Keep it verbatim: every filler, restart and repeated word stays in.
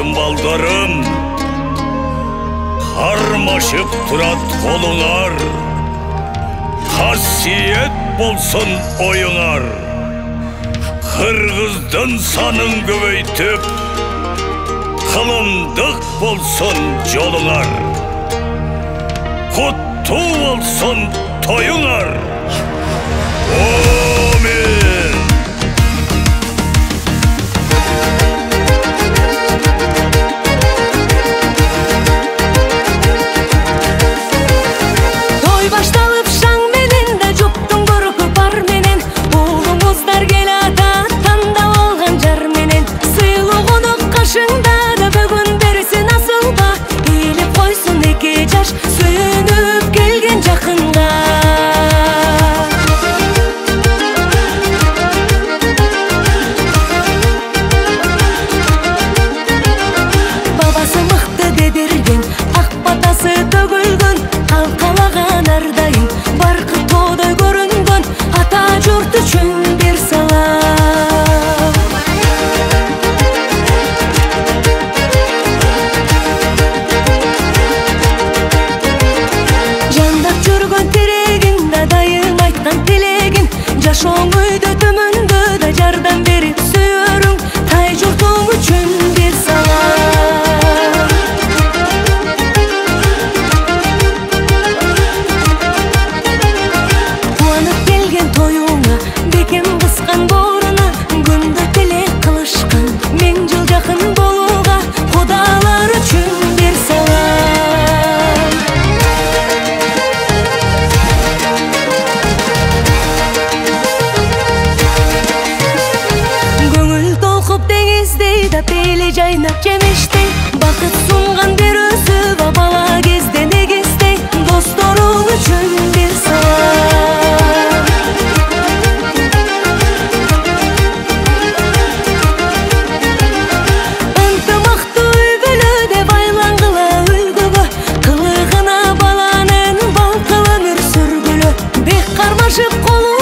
Айым балдарым, қармашып тұрат қолыңар, қасиет болсын ойыңар. Қырғыздың санын көбейтіп, қылымдық болсын жолыңар. Құтты болсын тойыңар. Амен. Той башталып шаң менен да жұптың көркі бар менен, ұлымыздар кел ата таңда алған жар менен. Сыйлы қонық қашыңда да бүгін берсін асылба, еліп қойсын екі жаш сүйініп келген жақынға. Бабасы мықты дедерген, ақ батасы төгілген, қалқалаған ардайын барқы тодай көрінген, ата жұрт үшін бір салам. Жандап жүрген терегін да дайым айтқан тілегін, жашоң өйді төмінді да жардан беріп сүйерің, тай жұртың үшін бір салам. Қуанып келген тойыңа, бекем қысқан борына, күнді тілек қылышқан, мен жыл жақын болуға, құдалар үшін бір салам. Көңіл толқып теңіздей да пейлі жайнап жемештей, бақыт сұнған бір өзі бала кезде негестей, досторың үшін бір салам. Ынтымақты үлгілі де байланғылы үлгілі, қылығына баланың балқылы мүр сүргілі, бек қармашып қолы